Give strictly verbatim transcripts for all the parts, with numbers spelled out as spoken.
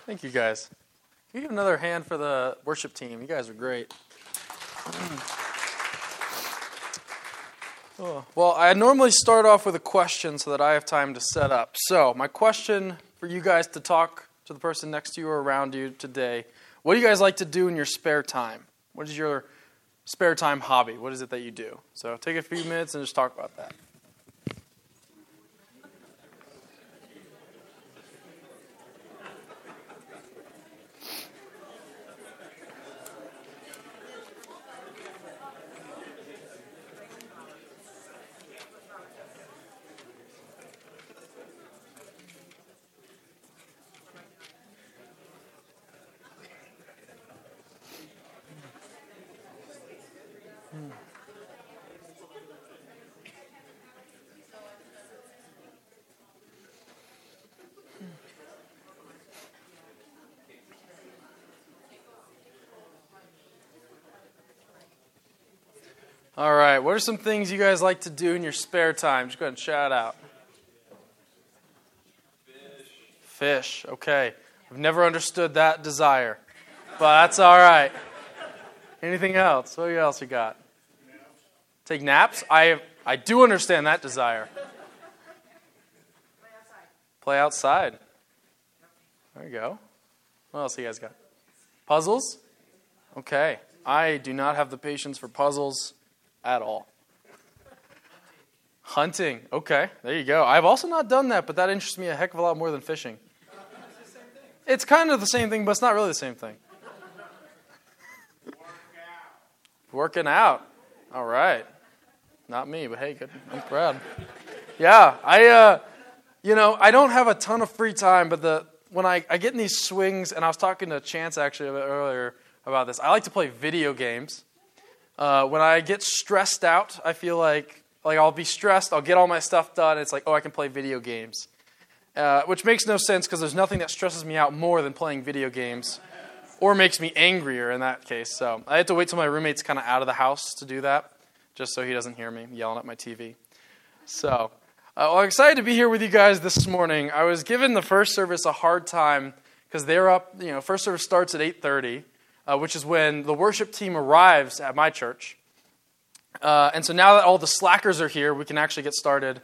Thank you guys. Can you give another hand for the worship team? You guys are great. Oh, well, I normally start off with a question so that I have time to set up. So, my question for you guys to talk to the person next to you or around you today, what do you guys like to do in your spare time? What is your spare time hobby? What is it that you do? So, take a few minutes and just talk about that. All right, what are some things you guys like to do in your spare time? Just go ahead and shout out. Fish. Fish, okay. I've never understood that desire, but that's all right. Anything else? What else you got? Naps. Take naps? I I do understand that desire. Play outside. Play outside. There you go. What else you guys got? Puzzles? Okay. I do not have the patience for puzzles at all. Hunting. Okay, there you go. I've also not done that, but that interests me a heck of a lot more than fishing. It's the same thing. It's kind of the same thing, but it's not really the same thing. Working out. Working out. All right. Not me, but hey, good. I'm proud. Yeah, I, uh, you know, I don't have a ton of free time, but the when I, I get in these swings, and I was talking to Chance actually a bit earlier about this, I like to play video games. Uh, when I get stressed out, I feel like like I'll be stressed, I'll get all my stuff done, and it's like, oh, I can play video games. Uh, which makes no sense because there's nothing that stresses me out more than playing video games or makes me angrier in that case. So I had to wait till my roommate's kind of out of the house to do that, just so he doesn't hear me yelling at my T V. So uh, well, I'm excited to be here with you guys this morning. I was giving the first service a hard time because they're up, you know, first service starts at eight thirty. Uh, which is when the worship team arrives at my church. Uh, and so now that all the slackers are here, we can actually get started.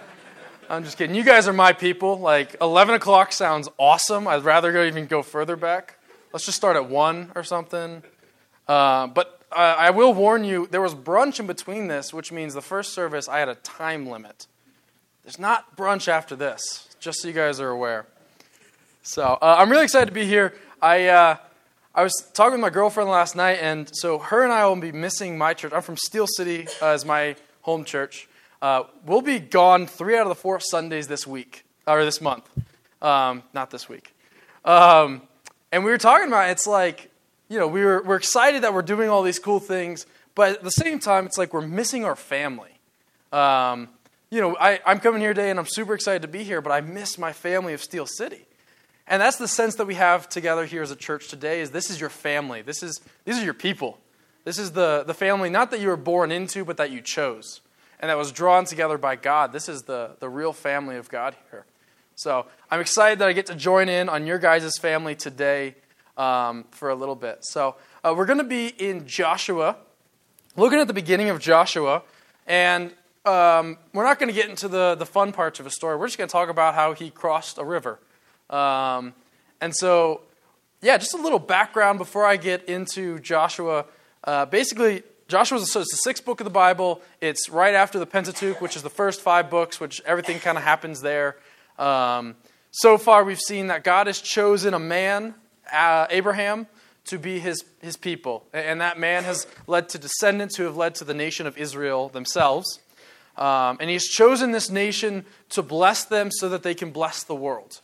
I'm just kidding. You guys are my people. Like, eleven o'clock sounds awesome. I'd rather go even go further back. Let's just start at one or something. Uh, but uh, I will warn you, there was brunch in between this, which means the first service, I had a time limit. There's not brunch after this, just so you guys are aware. So uh, I'm really excited to be here. I... Uh, I was talking with my girlfriend last night, and so her and I will be missing my church. I'm from Steel City uh, as my home church. Uh, we'll be gone three out of the four Sundays this week, or this month. Um, not this week. Um, and we were talking about, it's like, you know, we were, we're excited that we're doing all these cool things, but at the same time, it's like we're missing our family. Um, you know, I, I'm coming here today, and I'm super excited to be here, but I miss my family of Steel City. And that's the sense that we have together here as a church today, is this is your family. This is These are your people. This is the, the family, not that you were born into, but that you chose. And that was drawn together by God. This is the, the real family of God here. So I'm excited that I get to join in on your guys' family today um, for a little bit. So uh, we're going to be in Joshua, looking at the beginning of Joshua. And um, we're not going to get into the, the fun parts of his story. We're just going to talk about how he crossed a river. Um, and so, yeah, just a little background before I get into Joshua. Uh, basically, Joshua is the sixth book of the Bible. It's right after the Pentateuch, which is the first five books, which everything kind of happens there. Um, so far, we've seen that God has chosen a man, uh, Abraham, to be his, his people. And that man has led to descendants who have led to the nation of Israel themselves. Um, and he's chosen this nation to bless them so that they can bless the world.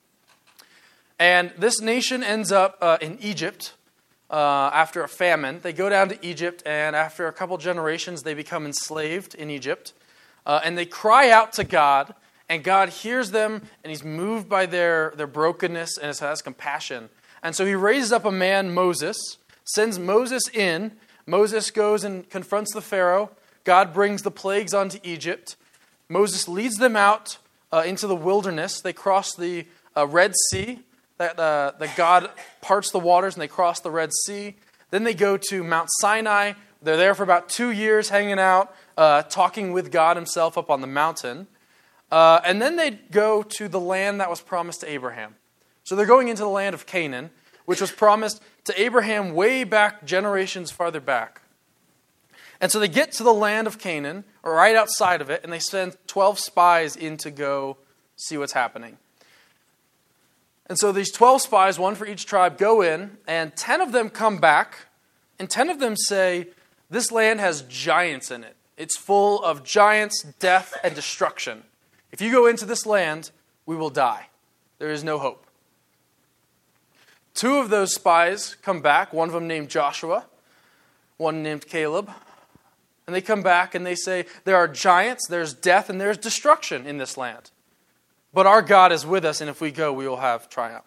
And this nation ends up uh, in Egypt uh, after a famine. They go down to Egypt, and after a couple generations, they become enslaved in Egypt. Uh, and they cry out to God, and God hears them, and he's moved by their, their brokenness and has compassion. And so he raises up a man, Moses, sends Moses in. Moses goes and confronts the Pharaoh. God brings the plagues onto Egypt. Moses leads them out uh, into the wilderness. They cross the uh, Red Sea. that, uh, that God parts the waters and they cross the Red Sea. Then they go to Mount Sinai. They're there for about two years hanging out, uh, talking with God himself up on the mountain. Uh, and then they go to the land that was promised to Abraham. So they're going into the land of Canaan, which was promised to Abraham way back, generations farther back. And so they get to the land of Canaan, or right outside of it, and they send twelve spies in to go see what's happening. And so these twelve spies, one for each tribe, go in, and ten of them come back, and ten of them say, this land has giants in it. It's full of giants, death, and destruction. If you go into this land, we will die. There is no hope. Two of those spies come back, one of them named Joshua, one named Caleb. And they come back and they say, there are giants, there's death, and there's destruction in this land. But our God is with us, and if we go, we will have triumph.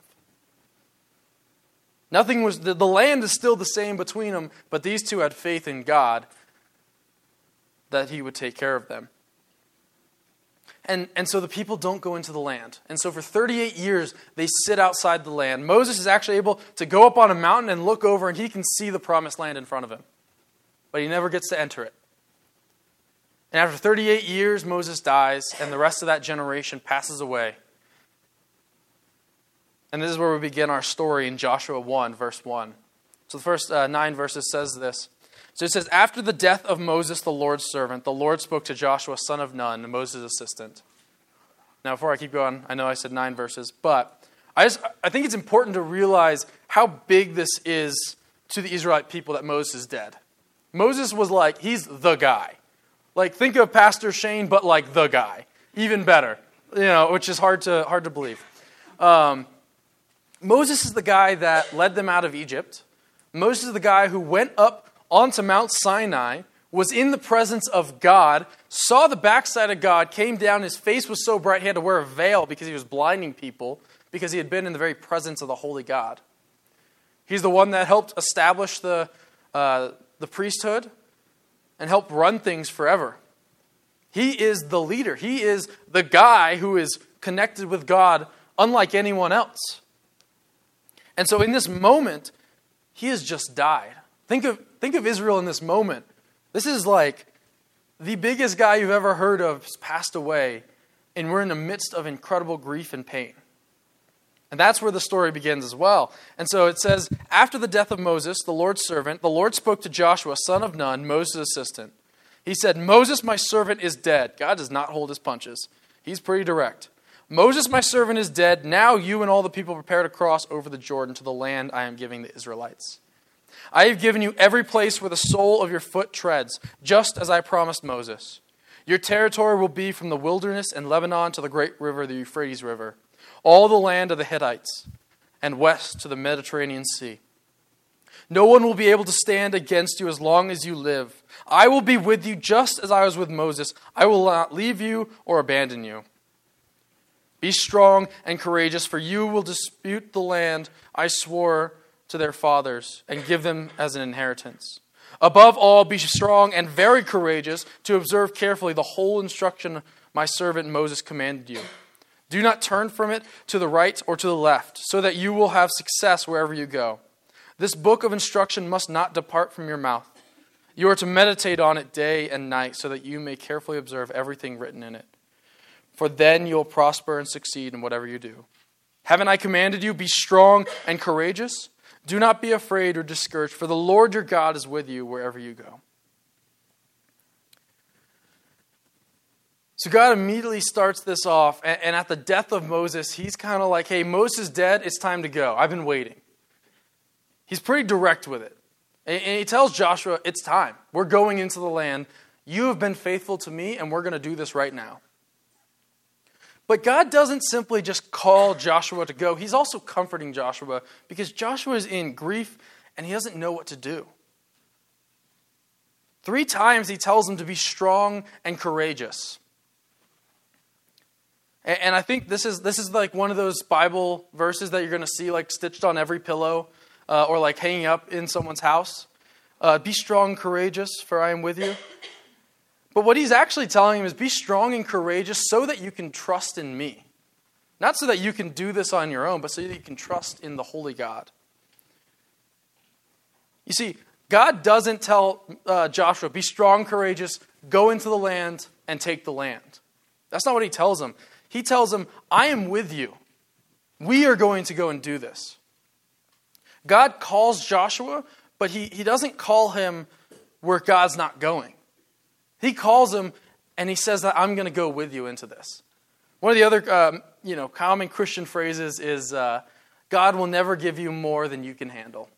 Nothing was, the, the land is still the same between them, but these two had faith in God that he would take care of them. And, and so the people don't go into the land. And so for thirty-eight years, they sit outside the land. Moses is actually able to go up on a mountain and look over, and he can see the promised land in front of him. But he never gets to enter it. And after thirty-eight years, Moses dies, and the rest of that generation passes away. And this is where we begin our story in Joshua one, verse one. So the first uh, nine verses says this. So it says, after the death of Moses, the Lord's servant, the Lord spoke to Joshua, son of Nun, Moses' assistant. Now, before I keep going, I know I said nine verses, but I just I think it's important to realize how big this is to the Israelite people that Moses is dead. Moses was like, he's the guy. Like, think of Pastor Shane, but like the guy. Even better, you know, which is hard to hard to believe. Um, Moses is the guy that led them out of Egypt. Moses is the guy who went up onto Mount Sinai, was in the presence of God, saw the backside of God, came down, his face was so bright he had to wear a veil because he was blinding people, because he had been in the very presence of the holy God. He's the one that helped establish the, uh, the priesthood and helped run things forever. He is the leader. He is the guy who is connected with God unlike anyone else. And so in this moment, he has just died. Think of think of Israel in this moment. This is like the biggest guy you've ever heard of has passed away, and we're in the midst of incredible grief and pain. And that's where the story begins as well. And so it says, after the death of Moses, the Lord's servant, the Lord spoke to Joshua, son of Nun, Moses' assistant. He said, Moses, my servant, is dead. God does not hold his punches. He's pretty direct. Moses, my servant, is dead. Now you and all the people prepare to cross over the Jordan to the land I am giving the Israelites. I have given you every place where the sole of your foot treads, just as I promised Moses. Your territory will be from the wilderness and Lebanon to the great river, the Euphrates River, all the land of the Hittites, and west to the Mediterranean Sea. No one will be able to stand against you as long as you live. I will be with you just as I was with Moses. I will not leave you or abandon you. Be strong and courageous, for you will dispute the land I swore to their fathers and give them as an inheritance. Above all, be strong and very courageous to observe carefully the whole instruction my servant Moses commanded you. Do not turn from it to the right or to the left, so that you will have success wherever you go. This book of instruction must not depart from your mouth. You are to meditate on it day and night, so that you may carefully observe everything written in it. For then you will prosper and succeed in whatever you do. Haven't I commanded you, be strong and courageous? Do not be afraid or discouraged, for the Lord your God is with you wherever you go. So God immediately starts this off, and at the death of Moses, he's kind of like, hey, Moses is dead, it's time to go. I've been waiting. He's pretty direct with it. And he tells Joshua, it's time. We're going into the land. You have been faithful to me, and we're going to do this right now. But God doesn't simply just call Joshua to go. He's also comforting Joshua because Joshua is in grief and he doesn't know what to do. Three times he tells him to be strong and courageous. And I think this is this is like one of those Bible verses that you're going to see like stitched on every pillow uh, or like hanging up in someone's house. Uh, be strong and courageous, for I am with you. But what he's actually telling him is be strong and courageous so that you can trust in me. Not so that you can do this on your own, but so that you can trust in the holy God. You see, God doesn't tell uh, Joshua, be strong, courageous, go into the land and take the land. That's not what he tells him. He tells him, I am with you. We are going to go and do this. God calls Joshua, but he, he doesn't call him where God's not going. He calls him and he says that I'm going to go with you into this. One of the other um, you know, common Christian phrases is, uh, God will never give you more than you can handle.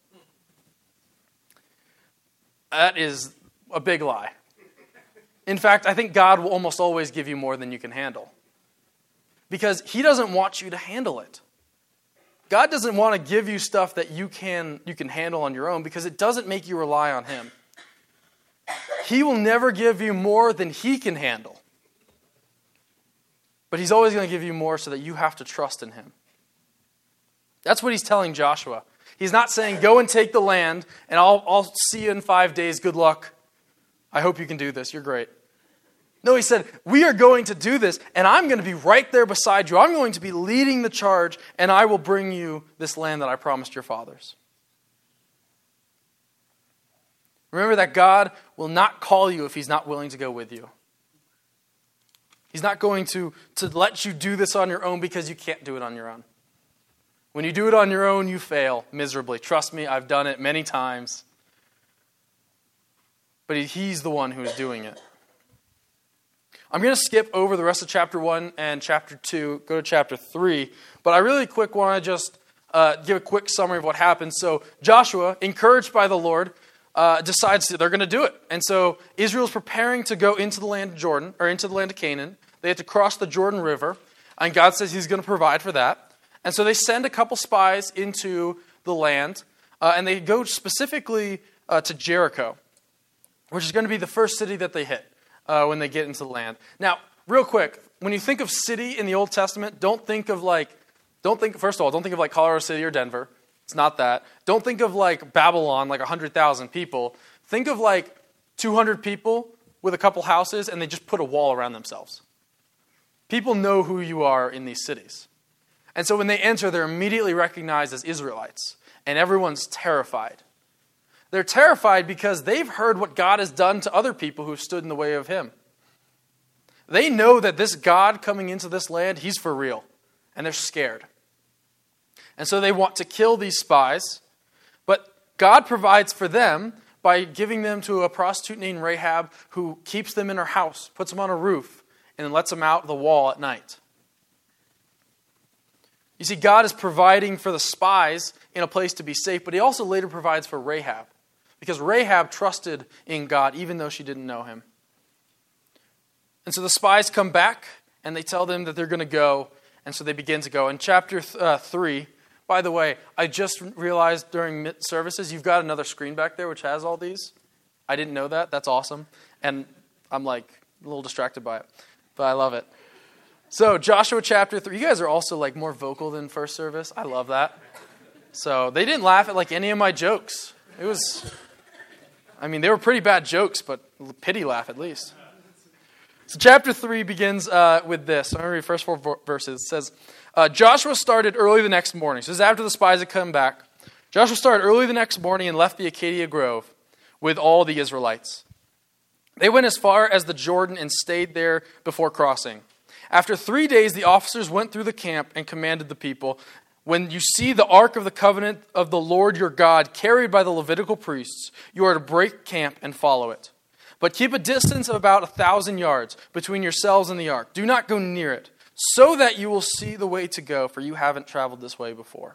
That is a big lie. In fact, I think God will almost always give you more than you can handle. Because he doesn't want you to handle it. God doesn't want to give you stuff that you can, you can handle on your own because it doesn't make you rely on him. He will never give you more than he can handle. But he's always going to give you more so that you have to trust in him. That's what he's telling Joshua. He's not saying, go and take the land, and I'll, I'll see you in five days. Good luck. I hope you can do this. You're great. No, he said, we are going to do this, and I'm going to be right there beside you. I'm going to be leading the charge, and I will bring you this land that I promised your fathers. Remember that God will not call you if he's not willing to go with you. He's not going to, to let you do this on your own because you can't do it on your own. When you do it on your own, you fail miserably. Trust me, I've done it many times. But he's the one who is doing it. I'm going to skip over the rest of chapter one and chapter two, go to chapter three. But I really quick want to just uh, give a quick summary of what happened. So Joshua, encouraged by the Lord, uh, decides that they're going to do it. And so Israel's preparing to go into the land of Jordan, or into the land of Canaan. They have to cross the Jordan River. And God says he's going to provide for that. And so they send a couple spies into the land. Uh, and they go specifically uh, to Jericho, which is going to be the first city that they hit. Uh, when they get into the land. Now, real quick, when you think of city in the Old Testament, don't think of like, don't think, first of all, don't think of like Colorado City or Denver. It's not that. Don't think of like Babylon, like one hundred thousand people. Think of like two hundred people with a couple houses and they just put a wall around themselves. People know who you are in these cities. And so when they enter, they're immediately recognized as Israelites. And everyone's terrified. They're terrified because they've heard what God has done to other people who have stood in the way of him. They know that this God coming into this land, he's for real. And they're scared. And so they want to kill these spies. But God provides for them by giving them to a prostitute named Rahab who keeps them in her house, puts them on a roof, and then lets them out the wall at night. You see, God is providing for the spies in a place to be safe, but he also later provides for Rahab. Because Rahab trusted in God even though she didn't know him. And so the spies come back and they tell them that they're going to go. And so they begin to go. In chapter th- uh, three, by the way, I just realized during services, you've got another screen back there which has all these. I didn't know that. That's awesome. And I'm like a little distracted by it. But I love it. So Joshua chapter three. You guys are also like more vocal than first service. I love that. So they didn't laugh at like any of my jokes. It was... I mean, they were pretty bad jokes, but pity laugh at least. So chapter three begins uh, with this. I'm going to read the first four verses. It says, uh, Joshua started early the next morning. So this is after the spies had come back. Joshua started early the next morning and left the Acacia Grove with all the Israelites. They went as far as the Jordan and stayed there before crossing. After three days, the officers went through the camp and commanded the people, when you see the ark of the covenant of the Lord your God carried by the Levitical priests, you are to break camp and follow it. But keep a distance of about a thousand yards between yourselves and the ark. Do not go near it, so that you will see the way to go, for you haven't traveled this way before.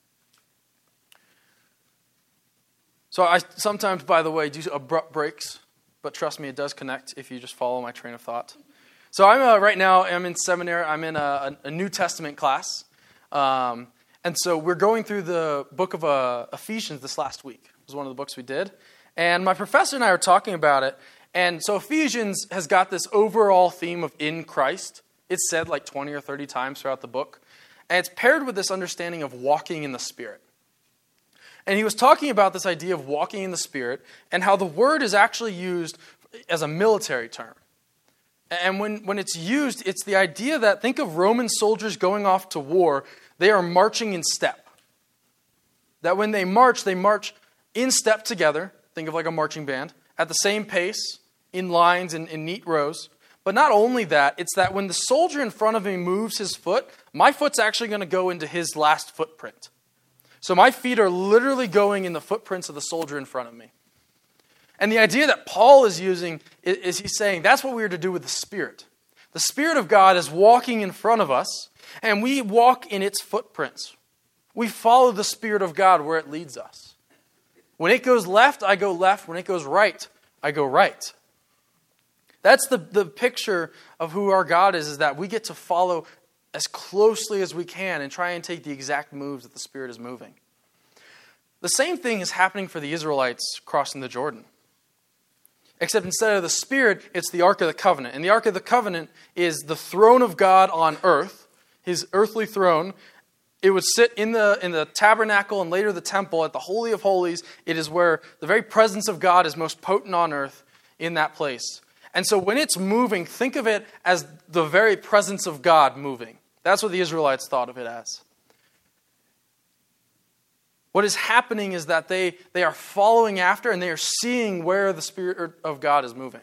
So I sometimes, by the way, do abrupt breaks, but trust me, it does connect if you just follow my train of thought. So I'm uh, right now, I'm in seminary. I'm in a, a New Testament class. Um, And so we're going through the book of uh, Ephesians this last week. It was one of the books we did. And my professor and I were talking about it. And so Ephesians has got this overall theme of in Christ. It's said like twenty or thirty times throughout the book. And it's paired with this understanding of walking in the Spirit. And he was talking about this idea of walking in the Spirit and how the word is actually used as a military term. And when, when it's used, it's the idea that, think of Roman soldiers going off to war, they are marching in step. That when they march, they march in step together, think of like a marching band, at the same pace, in lines, in, in neat rows. But not only that, it's that when the soldier in front of me moves his foot, my foot's actually going to go into his last footprint. So my feet are literally going in the footprints of the soldier in front of me. And the idea that Paul is using is, is he's saying that's what we are to do with the Spirit. The Spirit of God is walking in front of us, and we walk in its footprints. We follow the Spirit of God where it leads us. When it goes left, I go left. When it goes right, I go right. That's the, the picture of who our God is, is that we get to follow as closely as we can and try and take the exact moves that the Spirit is moving. The same thing is happening for the Israelites crossing the Jordan. Except instead of the Spirit, it's the Ark of the Covenant. And the Ark of the Covenant is the throne of God on earth, his earthly throne. It would sit in the, in the tabernacle and later the temple at the Holy of Holies. It is where the very presence of God is most potent on earth in that place. And so when it's moving, think of it as the very presence of God moving. That's what the Israelites thought of it as. What is happening is that they, they are following after and they are seeing where the Spirit of God is moving.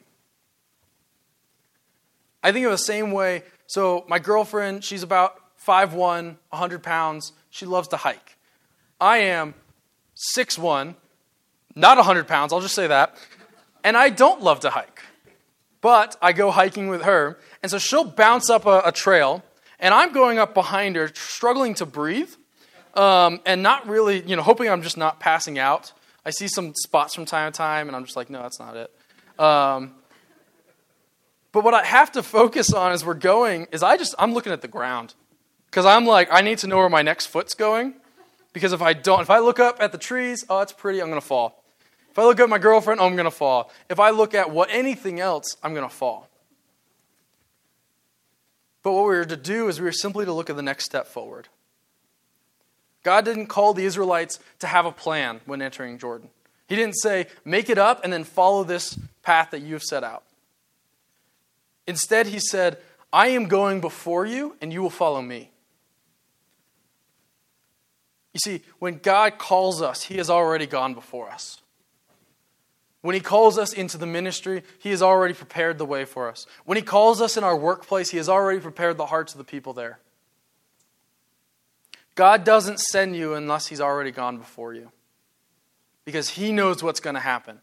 I think of the same way. So my girlfriend, she's about five one, one hundred pounds. She loves to hike. I am six one, not one hundred pounds, I'll just say that. And I don't love to hike. But I go hiking with her. And so she'll bounce up a, a trail. And I'm going up behind her, struggling to breathe. Um, and not really, you know, hoping I'm just not passing out. I see some spots from time to time, and I'm just like, no, that's not it. Um, but what I have to focus on as we're going is I just, I'm looking at the ground. Because I'm like, I need to know where my next foot's going. Because if I don't, if I look up at the trees, oh, it's pretty, I'm going to fall. If I look at my girlfriend, oh, I'm going to fall. If I look at what anything else, I'm going to fall. But what we were to do is we were simply to look at the next step forward. God didn't call the Israelites to have a plan when entering Jordan. He didn't say, make it up and then follow this path that you've set out. Instead, he said, I am going before you and you will follow me. You see, when God calls us, he has already gone before us. When he calls us into the ministry, he has already prepared the way for us. When he calls us in our workplace, he has already prepared the hearts of the people there. God doesn't send you unless he's already gone before you. Because he knows what's going to happen.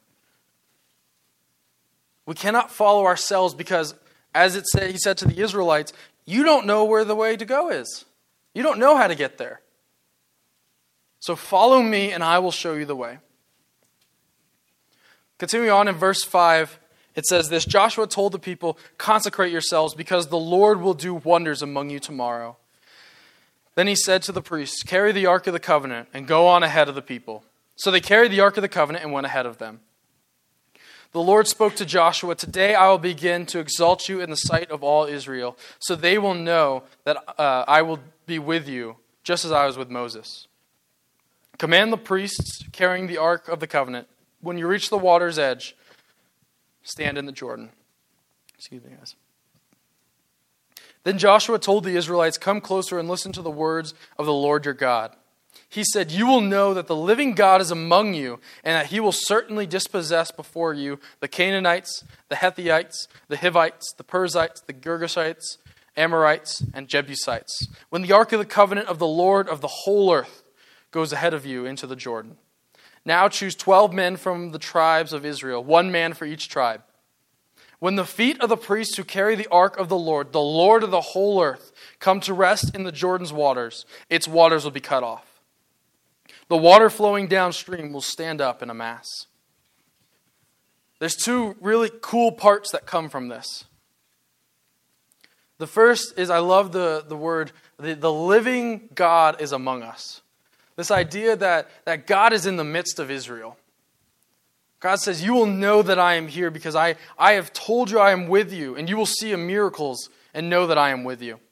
We cannot follow ourselves because, as it said, he said to the Israelites, you don't know where the way to go is. You don't know how to get there. So follow me and I will show you the way. Continuing on in verse five, it says this, Joshua told the people, consecrate yourselves because the Lord will do wonders among you tomorrow. Then he said to the priests, carry the Ark of the Covenant and go on ahead of the people. So they carried the Ark of the Covenant and went ahead of them. The Lord spoke to Joshua, today I will begin to exalt you in the sight of all Israel, so they will know that uh, I will be with you, just as I was with Moses. Command the priests carrying the Ark of the Covenant, when you reach the water's edge, stand in the Jordan. Excuse me, guys. Then Joshua told the Israelites, come closer and listen to the words of the Lord your God. He said, you will know that the living God is among you, and that he will certainly dispossess before you the Canaanites, the Hethites, the Hivites, the Perizzites, the Girgashites, Amorites, and Jebusites, when the Ark of the Covenant of the Lord of the whole earth goes ahead of you into the Jordan. Now choose twelve men from the tribes of Israel, one man for each tribe. When the feet of the priests who carry the ark of the Lord, the Lord of the whole earth, come to rest in the Jordan's waters, its waters will be cut off. The water flowing downstream will stand up in a mass. There's two really cool parts that come from this. The first is, I love the, the word, the, the living God is among us. This idea that, that God is in the midst of Israel. God says, you will know that I am here because I, I have told you I am with you, and you will see miracles and know that I am with you.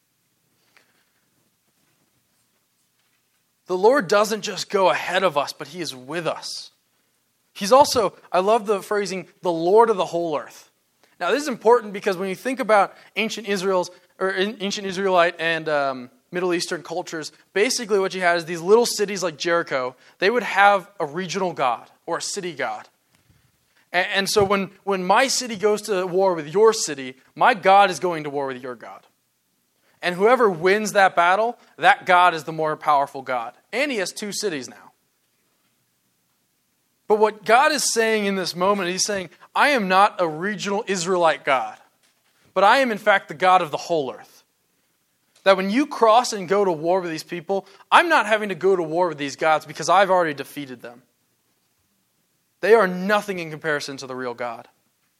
The Lord doesn't just go ahead of us, but he is with us. He's also, I love the phrasing, the Lord of the whole earth. Now, this is important because when you think about ancient Israel's or ancient Israelite and um, Middle Eastern cultures, basically what you had is these little cities like Jericho. They would have a regional god or a city god. And, and so when, when my city goes to war with your city, my God is going to war with your God. And whoever wins that battle, that God is the more powerful God. And he has two cities now. But what God is saying in this moment, he's saying, I am not a regional Israelite God, but I am in fact the God of the whole earth. That when you cross and go to war with these people, I'm not having to go to war with these gods because I've already defeated them. They are nothing in comparison to the real God.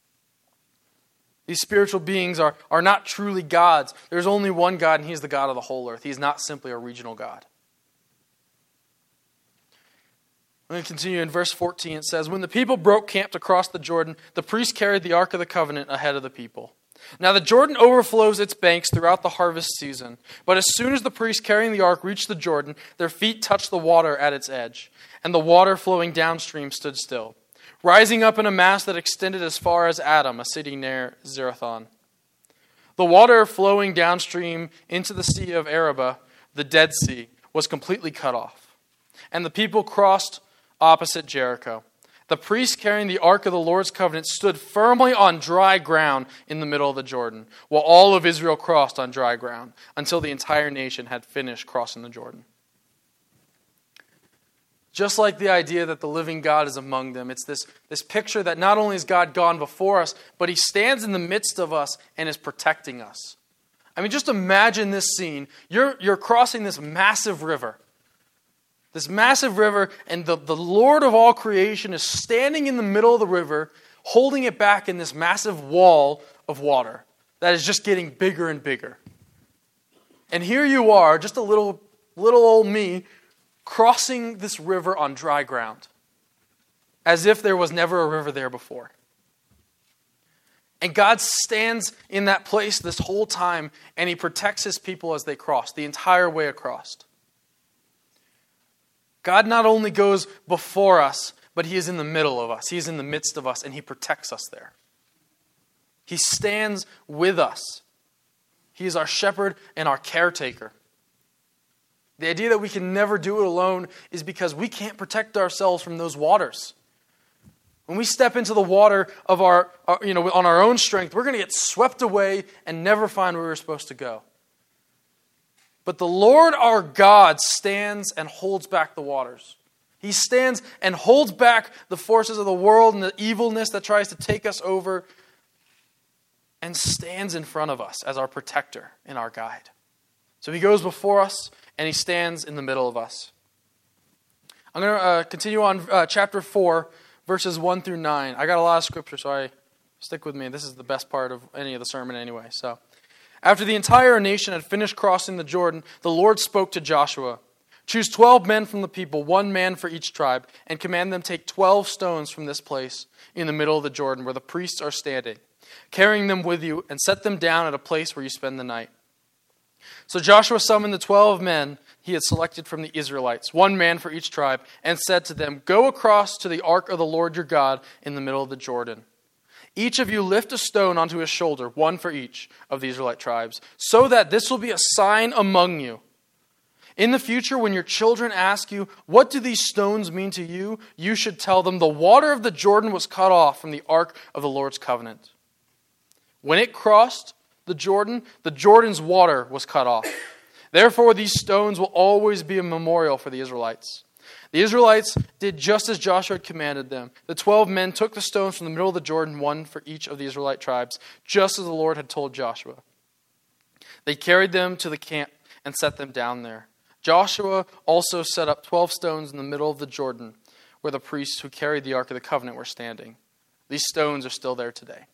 These spiritual beings are, are not truly gods. There's only one God, and he's the God of the whole earth. He's not simply a regional God. I'm going to continue in verse fourteen. It says, when the people broke camp to cross the Jordan, the priest carried the Ark of the Covenant ahead of the people. Now the Jordan overflows its banks throughout the harvest season. But as soon as the priests carrying the ark reached the Jordan, their feet touched the water at its edge, and the water flowing downstream stood still, rising up in a mass that extended as far as Adam, a city near Zerathon. The water flowing downstream into the Sea of Arabah, the Dead Sea, was completely cut off. And the people crossed opposite Jericho. The priests carrying the Ark of the Lord's covenant stood firmly on dry ground in the middle of the Jordan, while all of Israel crossed on dry ground, until the entire nation had finished crossing the Jordan. Just like the idea that the living God is among them, it's this, this picture that not only is God gone before us, but he stands in the midst of us and is protecting us. I mean, just imagine this scene. You're, you're crossing this massive river. This massive river, and the, the Lord of all creation is standing in the middle of the river, holding it back in this massive wall of water that is just getting bigger and bigger. And here you are, just a little, little old me, crossing this river on dry ground, as if there was never a river there before. And God stands in that place this whole time, and he protects his people as they cross, the entire way across. God not only goes before us, but he is in the middle of us. He is in the midst of us, and he protects us there. He stands with us. He is our shepherd and our caretaker. The idea that we can never do it alone is because we can't protect ourselves from those waters. When we step into the water of our, our you know, on our own strength, we're going to get swept away and never find where we're supposed to go. But the Lord our God stands and holds back the waters. He stands and holds back the forces of the world and the evilness that tries to take us over, and stands in front of us as our protector and our guide. So he goes before us and he stands in the middle of us. I'm going to uh, continue on uh, chapter four, verses one through nine. I got a lot of scripture, so I stick with me. This is the best part of any of the sermon anyway. So, after the entire nation had finished crossing the Jordan, the Lord spoke to Joshua. Choose twelve men from the people, one man for each tribe, and command them take twelve stones from this place in the middle of the Jordan where the priests are standing, carrying them with you, and set them down at a place where you spend the night. So Joshua summoned the twelve men he had selected from the Israelites, one man for each tribe, and said to them, go across to the ark of the Lord your God in the middle of the Jordan. Each of you lift a stone onto his shoulder, one for each of the Israelite tribes, so that this will be a sign among you. In the future, when your children ask you, what do these stones mean to you? You should tell them, the water of the Jordan was cut off from the ark of the Lord's covenant. When it crossed the Jordan, the Jordan's water was cut off. Therefore, these stones will always be a memorial for the Israelites. The Israelites did just as Joshua had commanded them. The twelve men took the stones from the middle of the Jordan, one for each of the Israelite tribes, just as the Lord had told Joshua. They carried them to the camp and set them down there. Joshua also set up twelve stones in the middle of the Jordan, where the priests who carried the Ark of the Covenant were standing. These stones are still there today.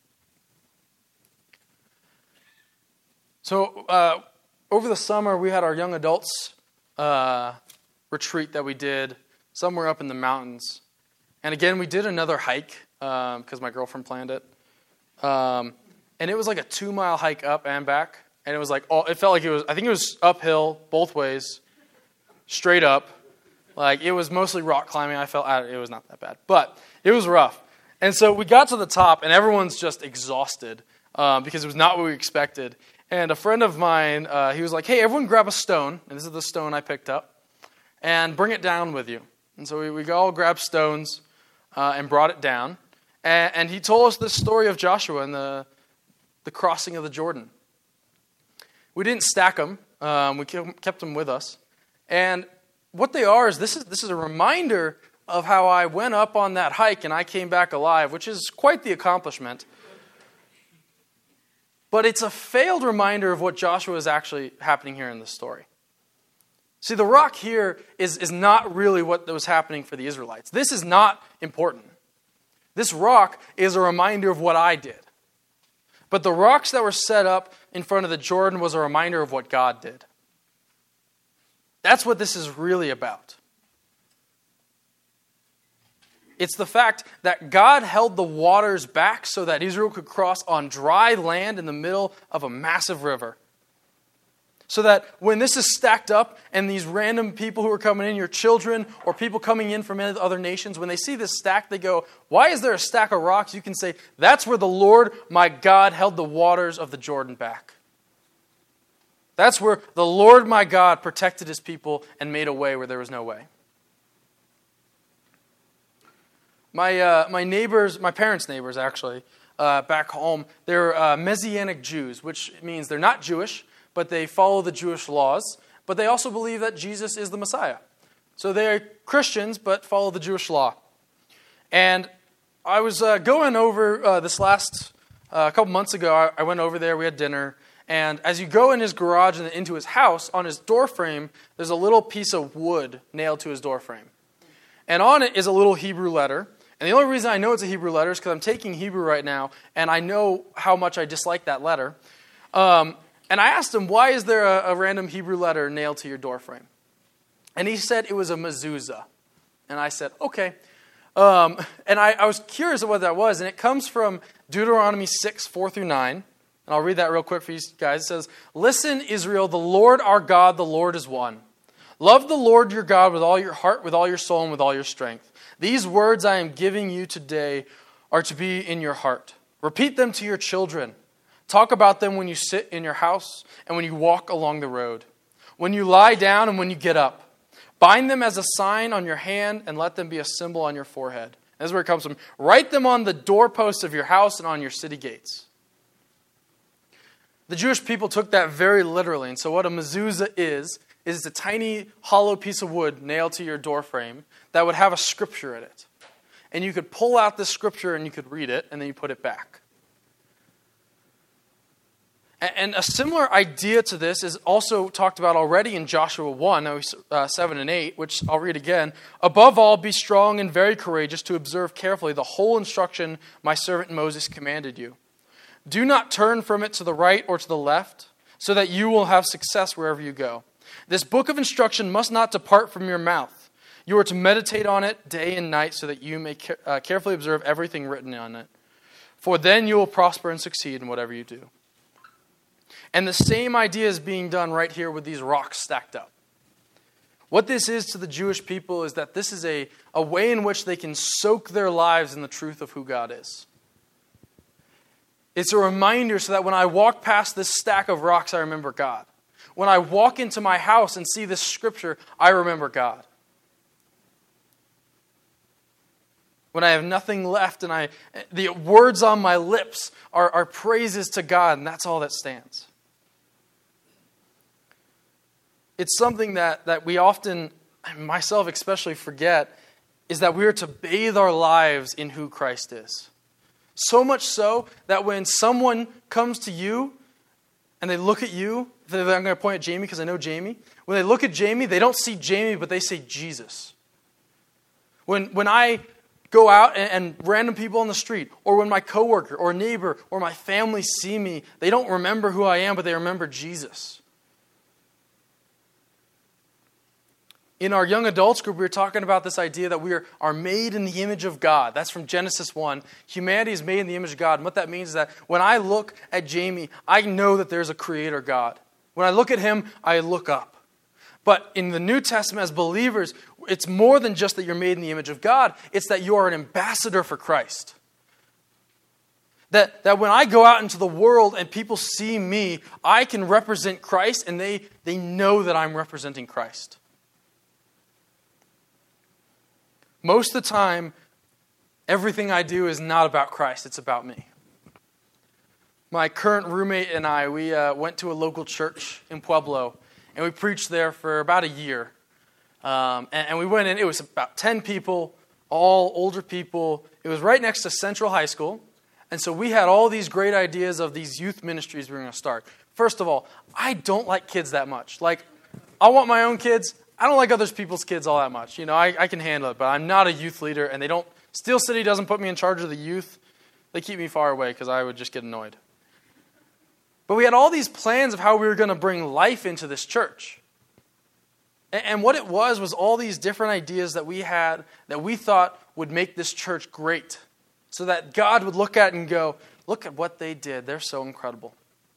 So, uh, over the summer, we had our young adults uh, retreat that we did somewhere up in the mountains. And again, we did another hike because um, my girlfriend planned it. Um, and it was like a two-mile hike up and back. And it was like, all, it felt like it was, I think it was uphill both ways, straight up. Like, it was mostly rock climbing. I felt, it was not that bad. But it was rough. And so we got to the top, and everyone's just exhausted uh, because it was not what we expected. And a friend of mine, uh, he was like, hey, everyone grab a stone, and this is the stone I picked up, and bring it down with you. And so we, we all grabbed stones uh, and brought it down. And, and he told us this story of Joshua and the, the crossing of the Jordan. We didn't stack them. Um, we kept them with us. And what they are is this is this is a reminder of how I went up on that hike and I came back alive, which is quite the accomplishment. But it's a failed reminder of what Joshua is actually happening here in this story. See, the rock here is, is not really what was happening for the Israelites. This is not important. This rock is a reminder of what I did. But the rocks that were set up in front of the Jordan was a reminder of what God did. That's what this is really about. It's the fact that God held the waters back so that Israel could cross on dry land in the middle of a massive river. So that when this is stacked up and these random people who are coming in, your children or people coming in from other nations, when they see this stack, they go, why is there a stack of rocks? You can say, that's where the Lord, my God, held the waters of the Jordan back. That's where the Lord, my God, protected his people and made a way where there was no way. My uh, my neighbors, my parents' neighbors actually, uh, back home, they're uh, Messianic Jews, which means they're not Jewish, but they follow the Jewish laws, but they also believe that Jesus is the Messiah. So they're Christians, but follow the Jewish law. And I was uh, going over uh, this last, uh, a couple months ago, I, I went over there, we had dinner, and as you go in his garage and into his house, on his door frame, there's a little piece of wood nailed to his door frame. And on it is a little Hebrew letter. And the only reason I know it's a Hebrew letter is because I'm taking Hebrew right now, and I know how much I dislike that letter. Um, and I asked him, why is there a, a random Hebrew letter nailed to your door frame? And he said it was a mezuzah. And I said, okay. Um, and I, I was curious of what that was, and it comes from Deuteronomy six, four through nine. And I'll read that real quick for you guys. It says, listen, Israel, the Lord our God, the Lord is one. Love the Lord your God with all your heart, with all your soul, and with all your strength. These words I am giving you today are to be in your heart. Repeat them to your children. Talk about them when you sit in your house and when you walk along the road, when you lie down and when you get up. Bind them as a sign on your hand and let them be a symbol on your forehead. That's where it comes from. Write them on the doorposts of your house and on your city gates. The Jewish people took that very literally. And so what a mezuzah is, is a tiny hollow piece of wood nailed to your door frame that would have a scripture in it. And you could pull out the scripture and you could read it, and then you put it back. And a similar idea to this is also talked about already in Joshua one, uh, seven and eight, which I'll read again. Above all, be strong and very courageous to observe carefully the whole instruction my servant Moses commanded you. Do not turn from it to the right or to the left, so that you will have success wherever you go. This book of instruction must not depart from your mouth. You are to meditate on it day and night so that you may care- uh, carefully observe everything written on it. For then you will prosper and succeed in whatever you do. And the same idea is being done right here with these rocks stacked up. What this is to the Jewish people is that this is a, a way in which they can soak their lives in the truth of who God is. It's a reminder so that when I walk past this stack of rocks, I remember God. When I walk into my house and see this scripture, I remember God. When I have nothing left and I, the words on my lips are, are praises to God, and that's all that stands. It's something that, that we often, myself especially, forget, is that we are to bathe our lives in who Christ is. So much so that when someone comes to you and they look at you, I'm going to point at Jamie because I know Jamie. When they look at Jamie, they don't see Jamie, but they say Jesus. When when I go out and, and random people on the street, or when my coworker or neighbor or my family see me, they don't remember who I am, but they remember Jesus. In our young adults group, we were talking about this idea that we are, are made in the image of God. That's from Genesis one. Humanity is made in the image of God. And what that means is that when I look at Jamie, I know that there's a creator God. When I look at him, I look up. But in the New Testament, as believers, it's more than just that you're made in the image of God. It's that you are an ambassador for Christ. That, that when I go out into the world and people see me, I can represent Christ and they, they know that I'm representing Christ. Most of the time, everything I do is not about Christ, it's about me. My current roommate and I, we uh, went to a local church in Pueblo, and we preached there for about a year. Um, and, and we went in, it was about ten people, all older people. It was right next to Central High School. And so we had all these great ideas of these youth ministries we were going to start. First of all, I don't like kids that much. Like, I want my own kids. I don't like other people's kids all that much. You know, I, I can handle it, but I'm not a youth leader, and they don't, Steel City doesn't put me in charge of the youth. They keep me far away because I would just get annoyed. But we had all these plans of how we were going to bring life into this church. And, and what it was was all these different ideas that we had that we thought would make this church great. So that God would look at it and go, look at what they did. They're so incredible.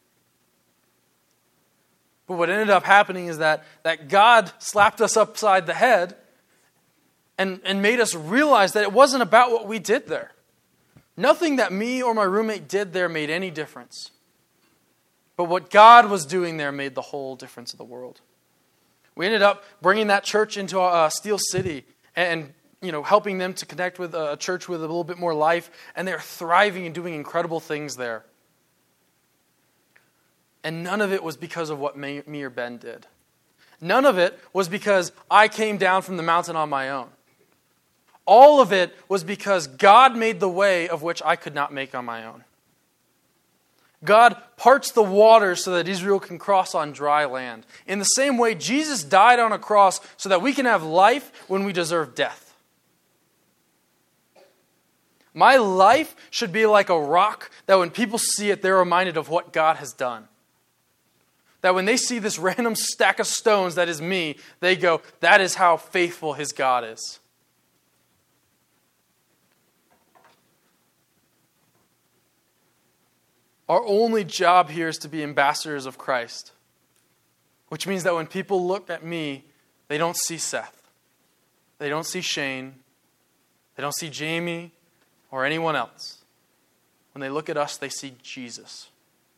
But what ended up happening is that, that God slapped us upside the head and, and made us realize that it wasn't about what we did there. Nothing that me or my roommate did there made any difference. But what God was doing there made the whole difference of the world. We ended up bringing that church into uh, Steel City and you know, helping them to connect with a church with a little bit more life, and they're thriving and doing incredible things there. And none of it was because of what me, me or Ben did. None of it was because I came down from the mountain on my own. All of it was because God made the way of which I could not make on my own. God parts the waters so that Israel can cross on dry land. In the same way, Jesus died on a cross so that we can have life when we deserve death. My life should be like a rock that when people see it, they're reminded of what God has done. That when they see this random stack of stones that is me, they go, that is how faithful his God is. Our only job here is to be ambassadors of Christ. Which means that when people look at me, they don't see Seth. They don't see Shane. They don't see Jamie or anyone else. When they look at us, they see Jesus.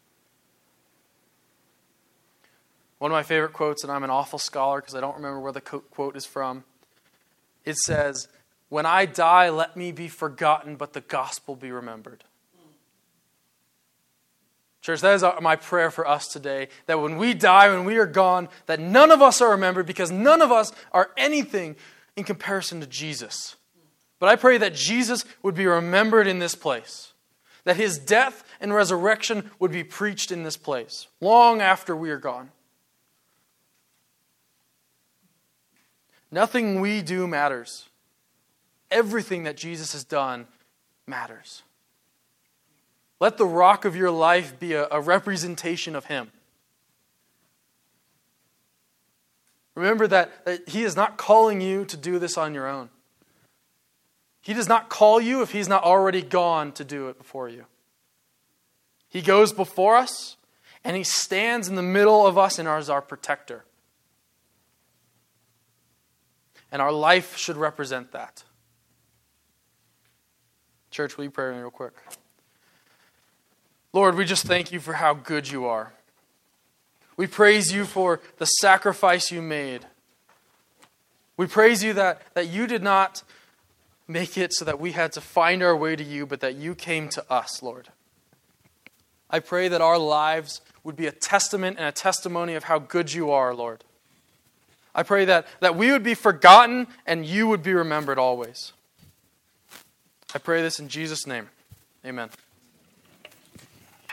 One of my favorite quotes, and I'm an awful scholar because I don't remember where the quote is from. It says, "When I die, let me be forgotten, but the gospel be remembered." Church, that is my prayer for us today, that when we die, when we are gone, that none of us are remembered because none of us are anything in comparison to Jesus. But I pray that Jesus would be remembered in this place, that his death and resurrection would be preached in this place, long after we are gone. Nothing we do matters. Everything that Jesus has done matters. Let the rock of your life be a, a representation of him. Remember that, that he is not calling you to do this on your own. He does not call you if he's not already gone to do it before you. He goes before us, and he stands in the middle of us and is our protector. And our life should represent that. Church, will you pray real quick? Lord, we just thank you for how good you are. We praise you for the sacrifice you made. We praise you that, that you did not make it so that we had to find our way to you, but that you came to us, Lord. I pray that our lives would be a testament and a testimony of how good you are, Lord. I pray that, that we would be forgotten and you would be remembered always. I pray this in Jesus' name. Amen.